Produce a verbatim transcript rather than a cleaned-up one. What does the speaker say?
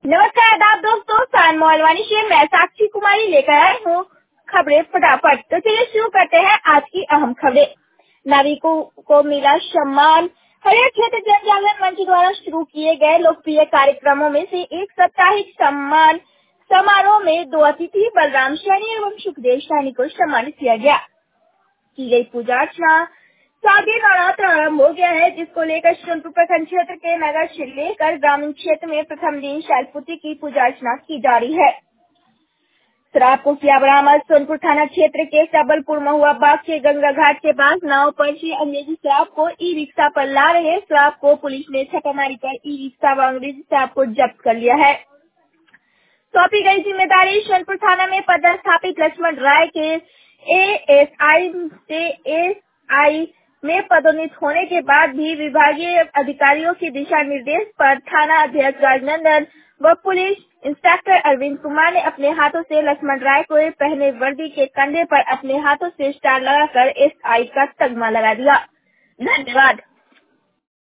नमस्कार आदाब दोस्तों, सान मोहलवानी से मैं साक्षी कुमारी लेकर आई हूँ खबरें फटाफट। तो चलिए शुरू करते हैं आज की अहम खबरें। नागरिकों को मिला सम्मान। हरियर क्षेत्र जन जागरण मंच द्वारा शुरू किए गए लोकप्रिय कार्यक्रमों में से एक साप्ताहिक सम्मान समारोह में दो अतिथि बलराम सैनी एवं सुखदेव सैनी को सम्मानित किया गया। की गई पूजा अर्चना। शारदीय नवरात्र आरम्भ हो गया है, जिसको लेकर सोनपुर प्रखंड क्षेत्र के नगर से लेकर ग्रामीण क्षेत्र में प्रथम दिन शैलपुत्री की पूजा अर्चना की जा रही है। शराब को किया बरामद। सोनपुर थाना क्षेत्र के सबलपुर महुआ बाग के गंगा घाट के पास नाव पर से अंग्रेजी शराब को ई रिक्शा पर ला रहे शराब को पुलिस ने छापेमारी कर ई रिक्शा व अंग्रेजी शराब को जब्त कर लिया है। सौंपी गई जिम्मेदारी। सोनपुर थाना में पदस्थापित लक्ष्मण राय के एएसआई से एएसआई में पदोन्नत होने के बाद भी विभागीय अधिकारियों के दिशा निर्देश पर थाना अध्यक्ष राजनंदन व पुलिस इंस्पेक्टर अरविंद कुमार ने अपने हाथों से लक्ष्मण राय को पहने वर्दी के कंधे पर अपने हाथों से स्टार लगाकर एसआई का तगमा लगा दिया। धन्यवाद।